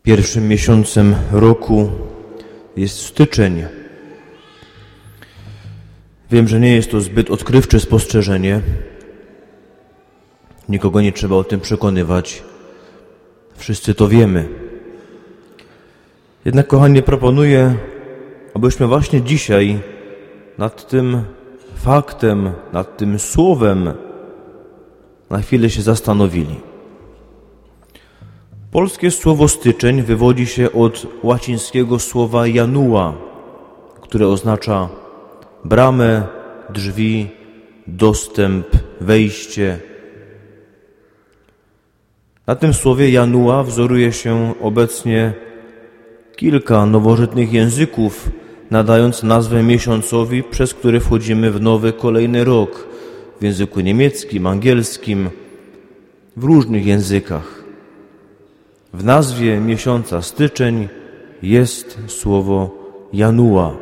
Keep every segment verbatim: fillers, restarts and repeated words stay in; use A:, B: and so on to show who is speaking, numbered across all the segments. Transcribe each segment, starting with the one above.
A: Pierwszym miesiącem roku jest styczeń. Wiem, że nie jest to zbyt odkrywcze spostrzeżenie. Nikogo nie trzeba o tym przekonywać. Wszyscy to wiemy. Jednak, kochani, proponuję, abyśmy właśnie dzisiaj nad tym faktem, nad tym słowem na chwilę się zastanowili. Polskie słowo styczeń wywodzi się od łacińskiego słowa janua, które oznacza bramę, drzwi, dostęp, wejście. Na tym słowie janua wzoruje się obecnie kilka nowożytnych języków, nadając nazwę miesiącowi, przez który wchodzimy w nowy, kolejny rok, w języku niemieckim, angielskim, w różnych językach. W nazwie miesiąca styczeń jest słowo janua.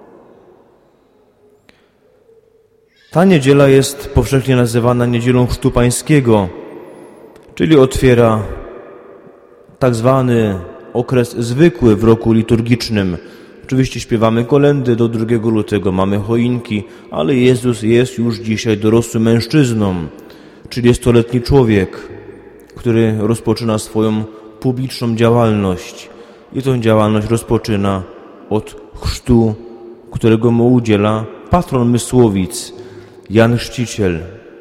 A: Ta niedziela jest powszechnie nazywana niedzielą Chrztu Pańskiego, czyli otwiera tak zwany okres zwykły w roku liturgicznym. Oczywiście śpiewamy kolędy do drugiego lutego, mamy choinki, ale Jezus jest już dzisiaj dorosłym mężczyzną, trzydziestoletni człowiek, który rozpoczyna swoją publiczną działalność i tę działalność rozpoczyna od chrztu, którego mu udziela patron Mysłowic, Jan Chrzciciel.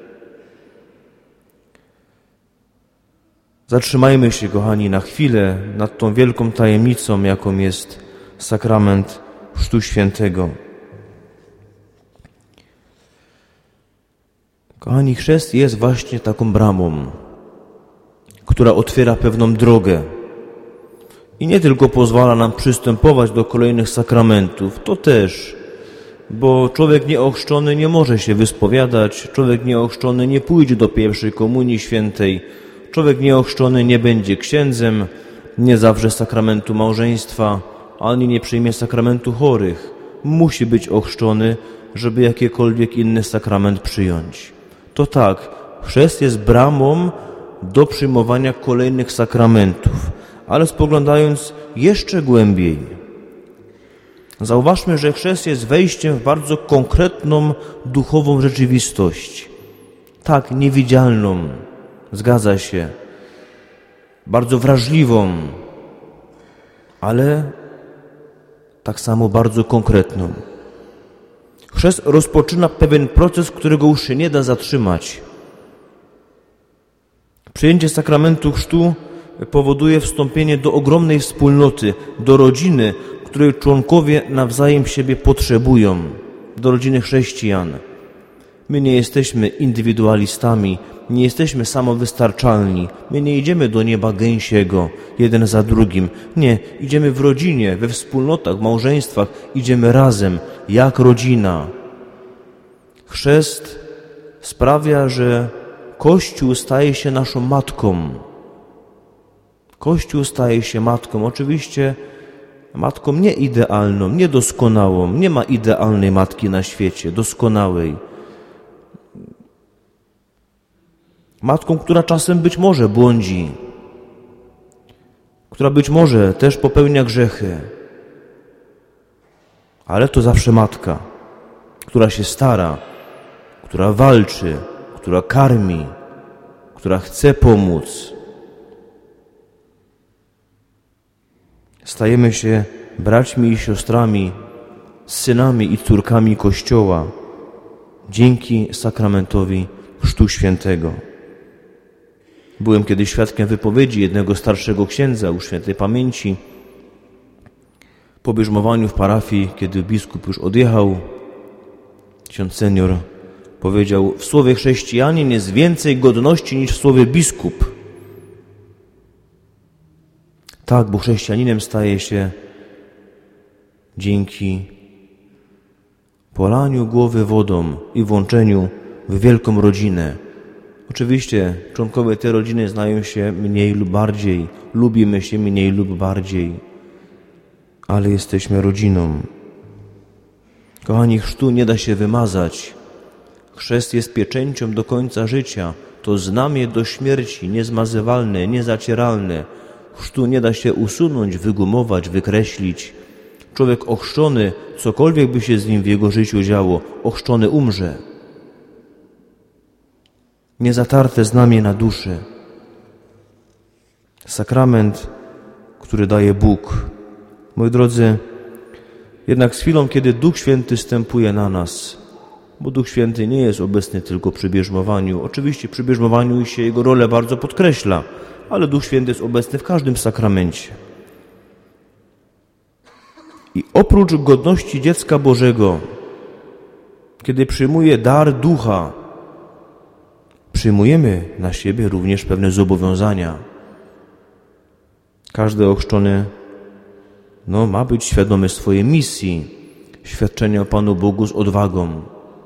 A: Zatrzymajmy się, kochani, na chwilę nad tą wielką tajemnicą, jaką jest sakrament Chrztu Świętego. Kochani, chrzest jest właśnie taką bramą, która otwiera pewną drogę i nie tylko pozwala nam przystępować do kolejnych sakramentów, to też, bo człowiek nieochrzczony nie może się wyspowiadać, człowiek nieochrzczony nie pójdzie do pierwszej komunii świętej, człowiek nieochrzczony nie będzie księdzem, nie zawrze sakramentu małżeństwa, ani nie przyjmie sakramentu chorych. Musi być ochrzczony, żeby jakiekolwiek inny sakrament przyjąć. To tak, chrzest jest bramą do przyjmowania kolejnych sakramentów, ale spoglądając jeszcze głębiej, zauważmy, że chrzest jest wejściem w bardzo konkretną duchową rzeczywistość. Tak, niewidzialną, zgadza się, bardzo wrażliwą, ale tak samo bardzo konkretną. Chrzest rozpoczyna pewien proces, którego już się nie da zatrzymać. Przyjęcie sakramentu chrztu powoduje wstąpienie do ogromnej wspólnoty, do rodziny, której członkowie nawzajem siebie potrzebują, do rodziny chrześcijan. My nie jesteśmy indywidualistami, nie jesteśmy samowystarczalni. My nie idziemy do nieba gęsiego, jeden za drugim. Nie, idziemy w rodzinie, we wspólnotach, w małżeństwach, idziemy razem, jak rodzina. Chrzest sprawia, że Kościół staje się naszą matką. Kościół staje się matką. Oczywiście matką nieidealną, niedoskonałą. Nie ma idealnej matki na świecie, doskonałej. Matką, która czasem być może błądzi, która być może też popełnia grzechy, ale to zawsze matka, która się stara, która walczy, która karmi, która chce pomóc. Stajemy się braćmi i siostrami, synami i córkami Kościoła dzięki sakramentowi Chrztu Świętego. Byłem kiedyś świadkiem wypowiedzi jednego starszego księdza już świętej pamięci po bierzmowaniu w parafii, kiedy biskup już odjechał. Ksiądz senior powiedział: w słowie chrześcijanin jest więcej godności niż w słowie biskup. Tak, bo chrześcijaninem staje się dzięki polaniu głowy wodą i włączeniu w wielką rodzinę. Oczywiście członkowie tej rodziny znają się mniej lub bardziej, lubimy się mniej lub bardziej, ale jesteśmy rodziną. Kochani, chrztu nie da się wymazać. Chrzest jest pieczęcią do końca życia. To znamie do śmierci, niezmazywalne, niezacieralne. Chrztu nie da się usunąć, wygumować, wykreślić. Człowiek ochrzczony, cokolwiek by się z nim w jego życiu działo, ochrzczony umrze. Niezatarte znamie na duszy. Sakrament, który daje Bóg. Moi drodzy, jednak z chwilą, kiedy Duch Święty stępuje na nas, bo Duch Święty nie jest obecny tylko przy bierzmowaniu. Oczywiście przy bierzmowaniu się jego rolę bardzo podkreśla, ale Duch Święty jest obecny w każdym sakramencie. I oprócz godności dziecka Bożego, kiedy przyjmuje dar Ducha, przyjmujemy na siebie również pewne zobowiązania. Każdy ochrzczony no, ma być świadomy swojej misji, świadczenia o Panu Bogu z odwagą.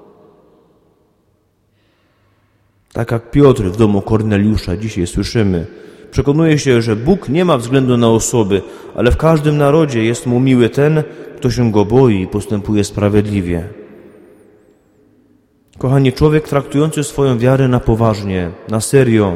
A: Tak jak Piotr w domu Korneliusza dzisiaj słyszymy, przekonuje się, że Bóg nie ma względu na osoby, ale w każdym narodzie jest mu miły ten, kto się go boi i postępuje sprawiedliwie. Kochani, człowiek traktujący swoją wiarę na poważnie, na serio,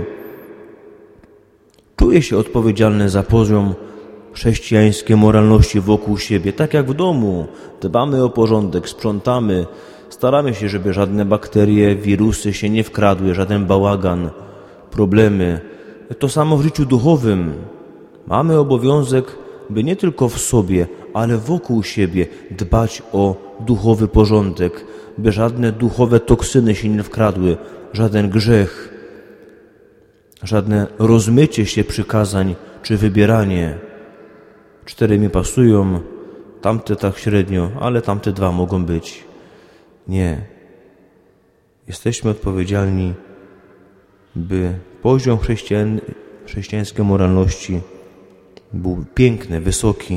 A: czuje się odpowiedzialny za poziom chrześcijańskiej moralności wokół siebie, tak jak w domu. Dbamy o porządek, sprzątamy, staramy się, żeby żadne bakterie, wirusy się nie wkradły, żaden bałagan, problemy. To samo w życiu duchowym. Mamy obowiązek, by nie tylko w sobie, ale wokół siebie dbać o duchowy porządek, by żadne duchowe toksyny się nie wkradły, żaden grzech, żadne rozmycie się przykazań czy wybieranie. Cztery mi pasują, tamte tak średnio, ale tamte dwa mogą być. Nie. Jesteśmy odpowiedzialni, by poziom chrześcijan, chrześcijańskiej moralności był piękny, wysoki.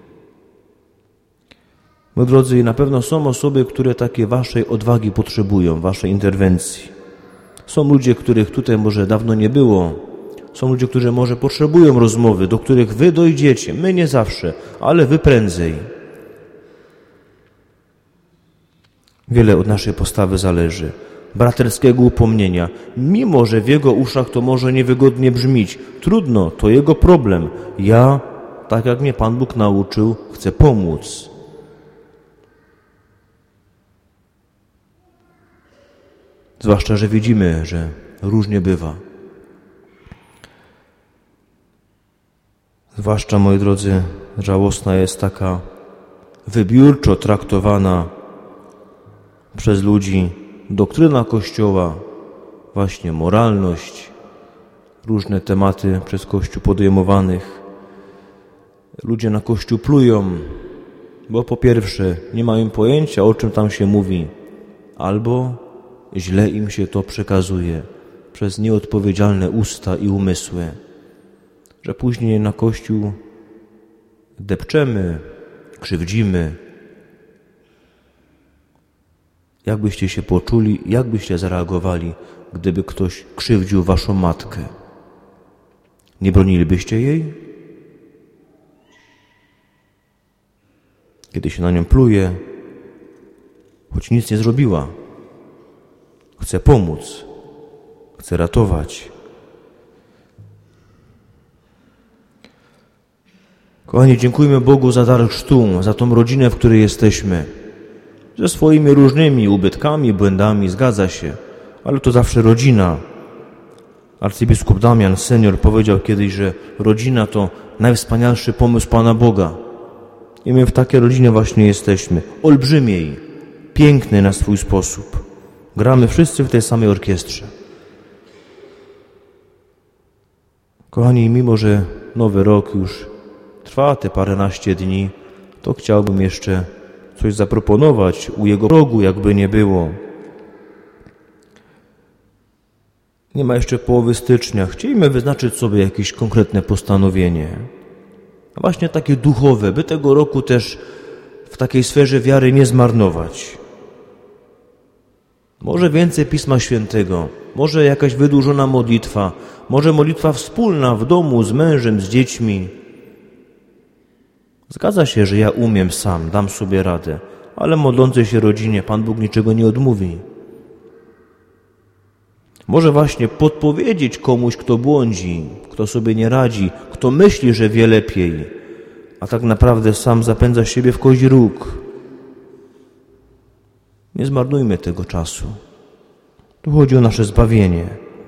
A: Moi drodzy, na pewno są osoby, które takiej waszej odwagi potrzebują, waszej interwencji. Są ludzie, których tutaj może dawno nie było. Są ludzie, którzy może potrzebują rozmowy, do których wy dojdziecie. My nie zawsze, ale wy prędzej. Wiele od naszej postawy zależy. Braterskiego upomnienia. Mimo że w jego uszach to może niewygodnie brzmieć. Trudno, to jego problem. Ja, tak jak mnie Pan Bóg nauczył, chcę pomóc. Zwłaszcza, że widzimy, że różnie bywa. Zwłaszcza, moi drodzy, żałosna jest taka wybiórczo traktowana przez ludzi doktryna Kościoła, właśnie moralność, różne tematy przez Kościół podejmowanych. Ludzie na Kościół plują, bo po pierwsze nie mają pojęcia, o czym tam się mówi, albo źle im się to przekazuje przez nieodpowiedzialne usta i umysły, że później na Kościół depczemy, krzywdzimy. Jak byście się poczuli, jak byście zareagowali, gdyby ktoś krzywdził waszą matkę? Nie bronilibyście jej? Kiedy się na nią pluje, choć nic nie zrobiła, chce pomóc, chce ratować. Kochani, dziękujmy Bogu za dar chrztu, za tą rodzinę, w której jesteśmy. Ze swoimi różnymi ubytkami, błędami, zgadza się, ale to zawsze rodzina. Arcybiskup Damian, senior, powiedział kiedyś, że rodzina to najwspanialszy pomysł Pana Boga. I my w takiej rodzinie właśnie jesteśmy. Olbrzymiej, pięknej na swój sposób. Gramy wszyscy w tej samej orkiestrze. Kochani, mimo że nowy rok już trwa te paręnaście dni, to chciałbym jeszcze coś zaproponować u jego progu, jakby nie było. Nie ma jeszcze połowy stycznia. Chcielibyśmy wyznaczyć sobie jakieś konkretne postanowienie. A właśnie takie duchowe, by tego roku też w takiej sferze wiary nie zmarnować. Może więcej Pisma Świętego, może jakaś wydłużona modlitwa, może modlitwa wspólna w domu z mężem, z dziećmi. Zgadza się, że ja umiem sam, dam sobie radę, ale modlącej się rodzinie Pan Bóg niczego nie odmówi. Może właśnie podpowiedzieć komuś, kto błądzi, kto sobie nie radzi, kto myśli, że wie lepiej, a tak naprawdę sam zapędza siebie w kozi róg. Nie zmarnujmy tego czasu. Tu chodzi o nasze zbawienie.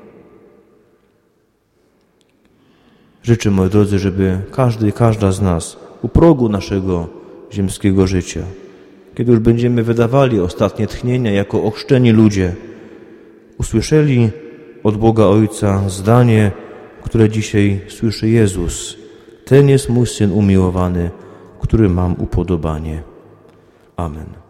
A: Życzę, moi drodzy, żeby każdy i każda z nas u progu naszego ziemskiego życia, kiedy już będziemy wydawali ostatnie tchnienia jako ochrzczeni ludzie, usłyszeli od Boga Ojca zdanie, które dzisiaj słyszy Jezus. Ten jest mój Syn umiłowany, w którym mam upodobanie. Amen.